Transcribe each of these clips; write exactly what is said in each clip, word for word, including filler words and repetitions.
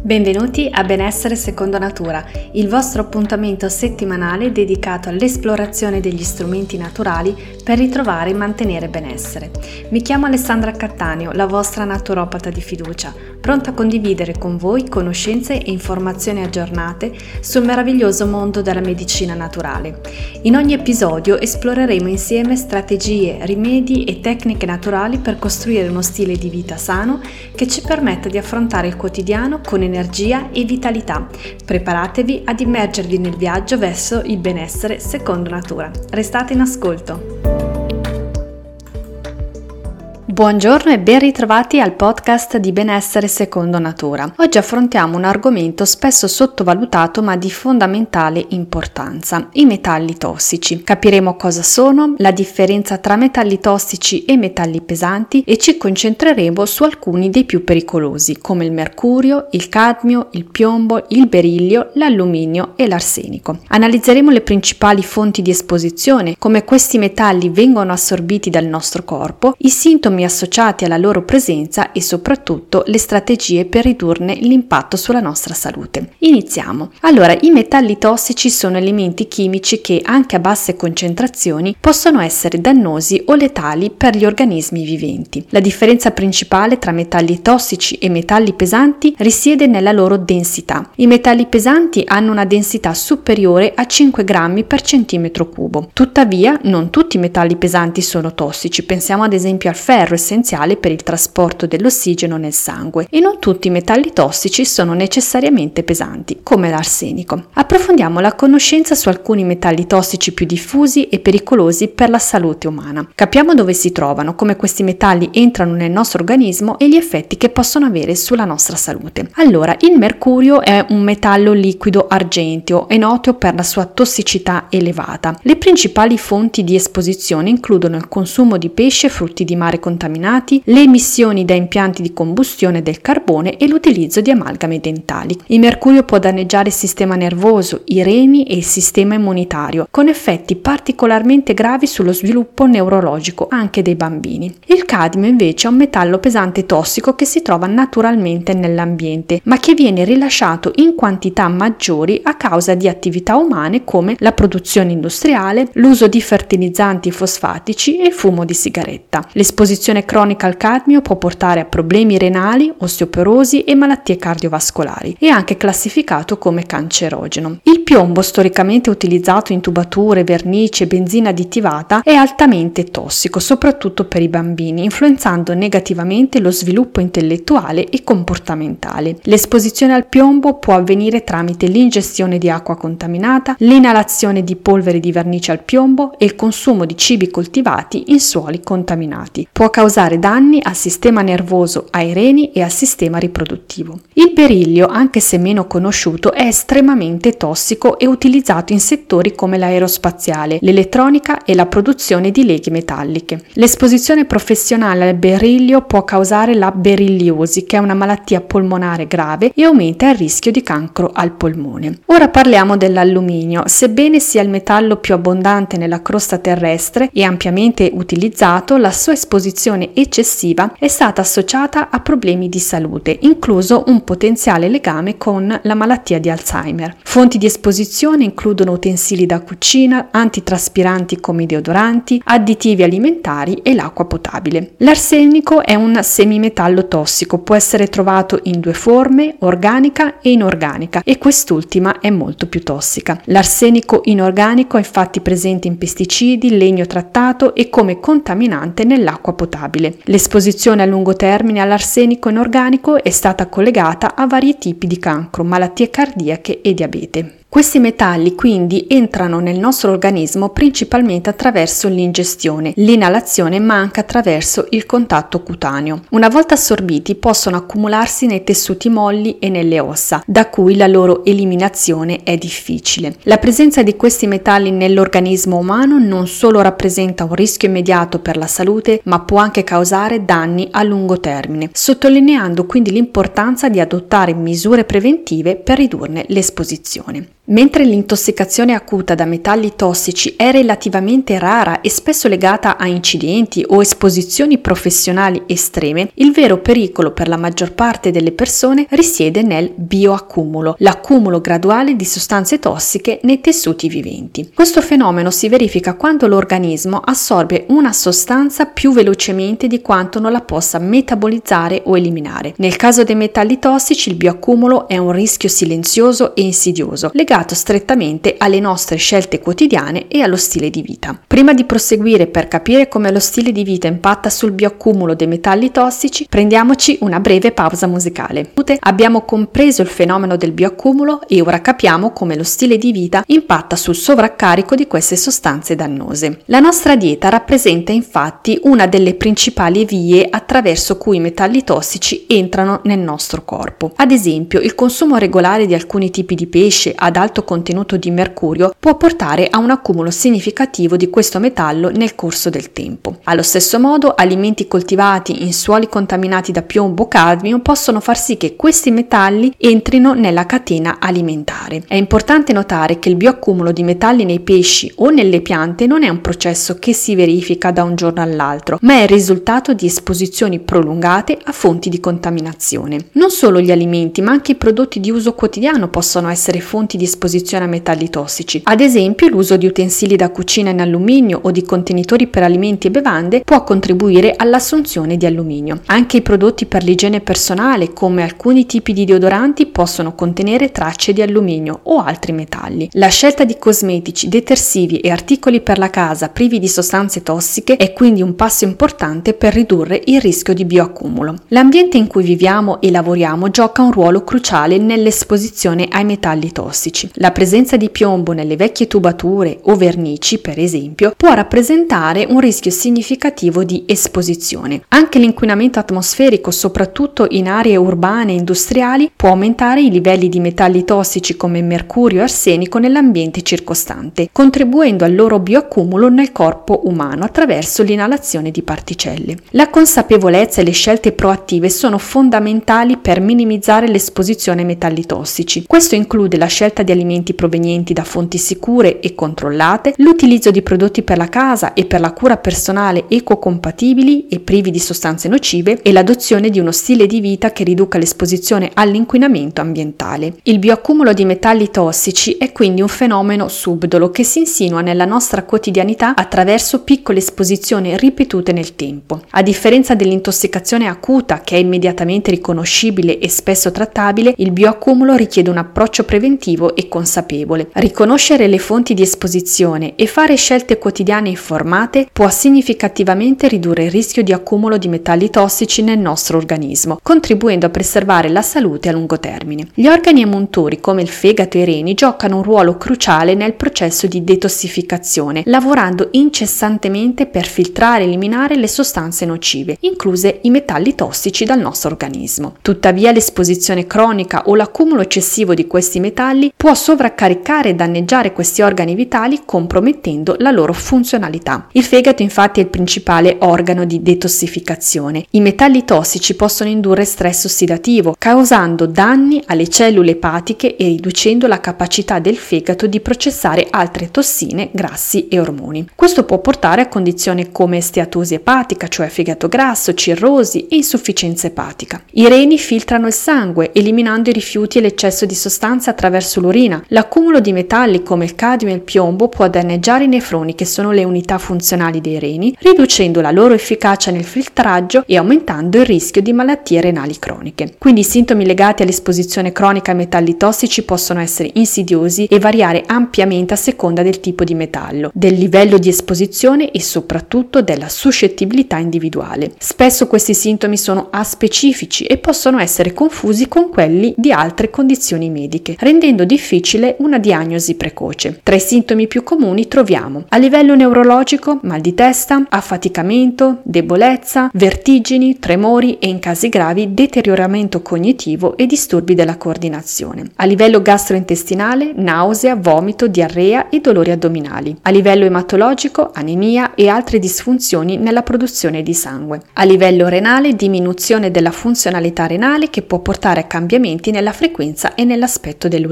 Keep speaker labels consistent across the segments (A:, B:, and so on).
A: Benvenuti a Benessere Secondo Natura, il vostro appuntamento settimanale dedicato all'esplorazione degli strumenti naturali per ritrovare e mantenere benessere. Mi chiamo Alessandra Cattaneo, la vostra naturopata di fiducia, pronta a condividere con voi conoscenze e informazioni aggiornate sul meraviglioso mondo della medicina naturale. In ogni episodio esploreremo insieme strategie, rimedi e tecniche naturali per costruire uno stile di vita sano che ci permetta di affrontare il quotidiano con energia e vitalità. Preparatevi ad immergervi nel viaggio verso il benessere secondo natura. Restate in ascolto. Buongiorno e ben ritrovati al podcast di Benessere Secondo Natura. Oggi affrontiamo un argomento spesso sottovalutato ma di fondamentale importanza, i metalli tossici. Capiremo cosa sono, la differenza tra metalli tossici e metalli pesanti e ci concentreremo su alcuni dei più pericolosi, come il mercurio, il cadmio, il piombo, il berillio, l'alluminio e l'arsenico. Analizzeremo le principali fonti di esposizione, come questi metalli vengono assorbiti dal nostro corpo, i sintomi associati alla loro presenza e soprattutto le strategie per ridurne l'impatto sulla nostra salute. Iniziamo. Allora, i metalli tossici sono elementi chimici che anche a basse concentrazioni possono essere dannosi o letali per gli organismi viventi. La differenza principale tra metalli tossici e metalli pesanti risiede nella loro densità. I metalli pesanti hanno una densità superiore a cinque grammi per centimetro cubo. Tuttavia, non tutti i metalli pesanti sono tossici. Pensiamo ad esempio al ferro, essenziale per il trasporto dell'ossigeno nel sangue, e non tutti i metalli tossici sono necessariamente pesanti, come l'arsenico. Approfondiamo la conoscenza su alcuni metalli tossici più diffusi e pericolosi per la salute umana. Capiamo dove si trovano, come questi metalli entrano nel nostro organismo e gli effetti che possono avere sulla nostra salute. Allora, il mercurio è un metallo liquido argenteo, è noto per la sua tossicità elevata. Le principali fonti di esposizione includono il consumo di pesce e frutti di mare contaminati, le emissioni da impianti di combustione del carbone e l'utilizzo di amalgami dentali. Il mercurio può danneggiare il sistema nervoso, i reni e il sistema immunitario, con effetti particolarmente gravi sullo sviluppo neurologico anche dei bambini. Il cadmio invece è un metallo pesante tossico che si trova naturalmente nell'ambiente, ma che viene rilasciato in quantità maggiori a causa di attività umane come la produzione industriale, l'uso di fertilizzanti fosfatici e il fumo di sigaretta. L'esposizione cronica al cadmio può portare a problemi renali, osteoporosi e malattie cardiovascolari. È anche classificato come cancerogeno. Il piombo, storicamente utilizzato in tubature, vernici e benzina additivata, è altamente tossico, soprattutto per i bambini, influenzando negativamente lo sviluppo intellettuale e comportamentale. L'esposizione al piombo può avvenire tramite l'ingestione di acqua contaminata, l'inalazione di polvere di vernice al piombo e il consumo di cibi coltivati in suoli contaminati. Può causare danni al sistema nervoso, ai reni e al sistema riproduttivo. Il berillio, anche se meno conosciuto, è estremamente tossico e utilizzato in settori come l'aerospaziale, l'elettronica e la produzione di leghe metalliche. L'esposizione professionale al berillio può causare la berilliosi, che è una malattia polmonare grave e aumenta il rischio di cancro al polmone. Ora parliamo dell'alluminio. Sebbene sia il metallo più abbondante nella crosta terrestre e ampiamente utilizzato, la sua esposizione eccessiva è stata associata a problemi di salute, incluso un potenziale legame con la malattia di Alzheimer. Fonti di esposizione includono utensili da cucina, antitraspiranti come i deodoranti, additivi alimentari e l'acqua potabile. L'arsenico è un semimetallo tossico, può essere trovato in due forme, organica e inorganica, e quest'ultima è molto più tossica. L'arsenico inorganico è infatti presente in pesticidi, legno trattato e come contaminante nell'acqua potabile. L'esposizione a lungo termine all'arsenico inorganico è stata collegata a vari tipi di cancro, malattie cardiache e diabete. Questi metalli quindi entrano nel nostro organismo principalmente attraverso l'ingestione, l'inalazione, ma anche attraverso il contatto cutaneo. Una volta assorbiti possono accumularsi nei tessuti molli e nelle ossa, da cui la loro eliminazione è difficile. La presenza di questi metalli nell'organismo umano non solo rappresenta un rischio immediato per la salute, ma può anche causare danni a lungo termine, sottolineando quindi l'importanza di adottare misure preventive per ridurne l'esposizione. Mentre l'intossicazione acuta da metalli tossici è relativamente rara e spesso legata a incidenti o esposizioni professionali estreme, il vero pericolo per la maggior parte delle persone risiede nel bioaccumulo, l'accumulo graduale di sostanze tossiche nei tessuti viventi. Questo fenomeno si verifica quando l'organismo assorbe una sostanza più velocemente di quanto non la possa metabolizzare o eliminare. Nel caso dei metalli tossici, il bioaccumulo è un rischio silenzioso e insidioso, legato strettamente alle nostre scelte quotidiane e allo stile di vita. Prima di proseguire per capire come lo stile di vita impatta sul bioaccumulo dei metalli tossici, prendiamoci una breve pausa musicale. Abbiamo compreso il fenomeno del bioaccumulo e ora capiamo come lo stile di vita impatta sul sovraccarico di queste sostanze dannose. La nostra dieta rappresenta infatti una delle principali vie attraverso cui i metalli tossici entrano nel nostro corpo. Ad esempio, il consumo regolare di alcuni tipi di pesce ad alto contenuto di mercurio può portare a un accumulo significativo di questo metallo nel corso del tempo. Allo stesso modo, alimenti coltivati in suoli contaminati da piombo o cadmio possono far sì che questi metalli entrino nella catena alimentare. È importante notare che il bioaccumulo di metalli nei pesci o nelle piante non è un processo che si verifica da un giorno all'altro, ma è il risultato di esposizioni prolungate a fonti di contaminazione. Non solo gli alimenti, ma anche i prodotti di uso quotidiano possono essere fonti di esposizione a metalli tossici. Ad esempio, l'uso di utensili da cucina in alluminio o di contenitori per alimenti e bevande può contribuire all'assunzione di alluminio. Anche i prodotti per l'igiene personale, come alcuni tipi di deodoranti, possono contenere tracce di alluminio o altri metalli. La scelta di cosmetici, detersivi e articoli per la casa privi di sostanze tossiche è quindi un passo importante per ridurre il rischio di bioaccumulo. L'ambiente in cui viviamo e lavoriamo gioca un ruolo cruciale nell'esposizione ai metalli tossici. La presenza di piombo nelle vecchie tubature o vernici, per esempio, può rappresentare un rischio significativo di esposizione. Anche l'inquinamento atmosferico, soprattutto in aree urbane e industriali, può aumentare i livelli di metalli tossici come mercurio e arsenico nell'ambiente circostante, contribuendo al loro bioaccumulo nel corpo umano attraverso l'inalazione di particelle. La consapevolezza e le scelte proattive sono fondamentali per minimizzare l'esposizione ai metalli tossici. Questo include la scelta di alimenti provenienti da fonti sicure e controllate, l'utilizzo di prodotti per la casa e per la cura personale ecocompatibili e privi di sostanze nocive e l'adozione di uno stile di vita che riduca l'esposizione all'inquinamento ambientale. Il bioaccumulo di metalli tossici è quindi un fenomeno subdolo che si insinua nella nostra quotidianità attraverso piccole esposizioni ripetute nel tempo. A differenza dell'intossicazione acuta, che è immediatamente riconoscibile e spesso trattabile, il bioaccumulo richiede un approccio preventivo e consapevole. Riconoscere le fonti di esposizione e fare scelte quotidiane informate può significativamente ridurre il rischio di accumulo di metalli tossici nel nostro organismo, contribuendo a preservare la salute a lungo termine. Gli organi emuntori come il fegato e i reni giocano un ruolo cruciale nel processo di detossificazione, lavorando incessantemente per filtrare e eliminare le sostanze nocive, incluse i metalli tossici dal nostro organismo. Tuttavia, l'esposizione cronica o l'accumulo eccessivo di questi metalli può sovraccaricare e danneggiare questi organi vitali, compromettendo la loro funzionalità. Il fegato infatti è il principale organo di detossificazione. I metalli tossici possono indurre stress ossidativo, causando danni alle cellule epatiche e riducendo la capacità del fegato di processare altre tossine, grassi e ormoni. Questo può portare a condizioni come steatosi epatica, cioè fegato grasso, cirrosi e insufficienza epatica. I reni filtrano il sangue, eliminando i rifiuti e l'eccesso di sostanze attraverso l'urina. L'accumulo di metalli come il cadmio e il piombo può danneggiare i nefroni, che sono le unità funzionali dei reni, riducendo la loro efficacia nel filtraggio e aumentando il rischio di malattie renali croniche. Quindi i sintomi legati all'esposizione cronica ai metalli tossici possono essere insidiosi e variare ampiamente a seconda del tipo di metallo, del livello di esposizione e soprattutto della suscettibilità individuale. Spesso questi sintomi sono aspecifici e possono essere confusi con quelli di altre condizioni mediche, rendendo difficile una diagnosi precoce. Tra i sintomi più comuni troviamo a livello neurologico mal di testa, affaticamento, debolezza, vertigini, tremori e in casi gravi deterioramento cognitivo e disturbi della coordinazione. A livello gastrointestinale, nausea, vomito, diarrea e dolori addominali. A livello ematologico, anemia e altre disfunzioni nella produzione di sangue. A livello renale, diminuzione della funzionalità renale che può portare a cambiamenti nella frequenza e nell'aspetto dell'urina.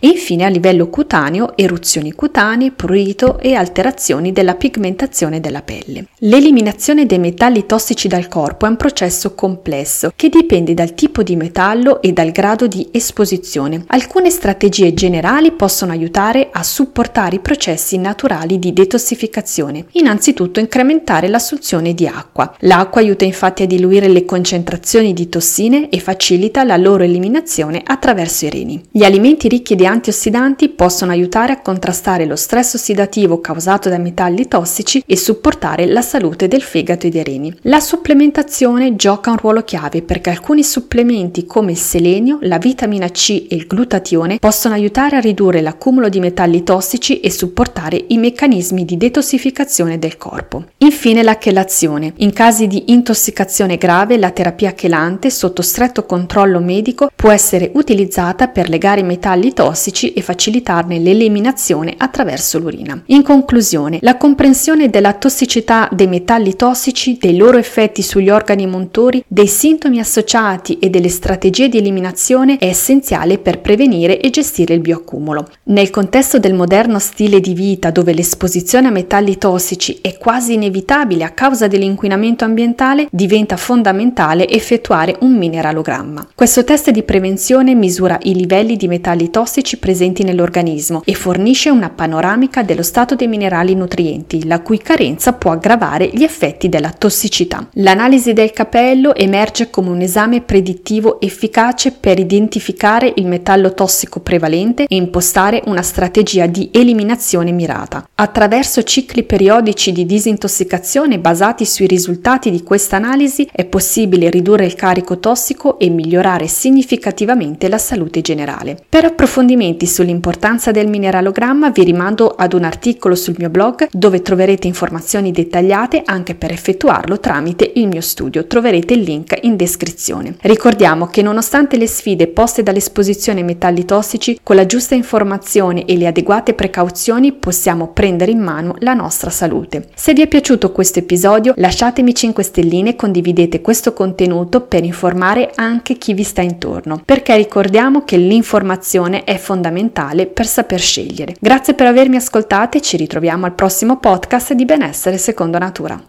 A: infine a livello cutaneo eruzioni cutanee, prurito e alterazioni della pigmentazione della pelle. L'eliminazione dei metalli tossici dal corpo è un processo complesso che dipende dal tipo di metallo e dal grado di esposizione. Alcune strategie generali possono aiutare a supportare i processi naturali di detossificazione. Innanzitutto incrementare l'assunzione di acqua. L'acqua aiuta infatti a diluire le concentrazioni di tossine e facilita la loro eliminazione attraverso i reni. Gli alimenti ricchi di antiossidanti possono aiutare a contrastare lo stress ossidativo causato dai metalli tossici e supportare la salute del fegato e dei reni. La supplementazione gioca un ruolo chiave perché alcuni supplementi come il selenio, la vitamina C e il glutatione possono aiutare a ridurre l'accumulo di metalli tossici e supportare i meccanismi di detossificazione del corpo. Infine la chelazione. In casi di intossicazione grave, la terapia chelante sotto stretto controllo medico può essere utilizzata per legare i metalli tossici e facilitarne l'eliminazione attraverso l'urina. In conclusione, la comprensione della tossicità dei metalli tossici, dei loro effetti sugli organi motori, dei sintomi associati e delle strategie di eliminazione è essenziale per prevenire e gestire il bioaccumulo. Nel contesto del moderno stile di vita, dove l'esposizione a metalli tossici è quasi inevitabile a causa dell'inquinamento ambientale, diventa fondamentale effettuare un mineralogramma. Questo test di prevenzione misura i livelli di metalli tossici presenti nell'organismo e fornisce una panoramica dello stato dei minerali nutrienti, la cui carenza può aggravare gli effetti della tossicità. L'analisi del capello emerge come un esame predittivo efficace per identificare il metallo tossico prevalente e impostare una strategia di eliminazione mirata. Attraverso cicli periodici di disintossicazione basati sui risultati di questa analisi è possibile ridurre il carico tossico e migliorare significativamente la salute generale. Per approfondimenti sull'importanza del mineralogramma vi rimando ad un articolo sul mio blog dove troverete informazioni dettagliate anche per effettuarlo tramite il mio studio. Troverete il link in descrizione. Ricordiamo che nonostante le sfide poste dall'esposizione ai metalli tossici, con la giusta informazione e le adeguate precauzioni possiamo prendere in mano la nostra salute. Se vi è piaciuto questo episodio, lasciatemi cinque stelline e condividete questo contenuto per informare anche chi vi sta intorno, perché ricordiamo che l'informazione è fondamentale per saper scegliere. Grazie per avermi ascoltato e ci ritroviamo al prossimo podcast di Benessere Secondo Natura.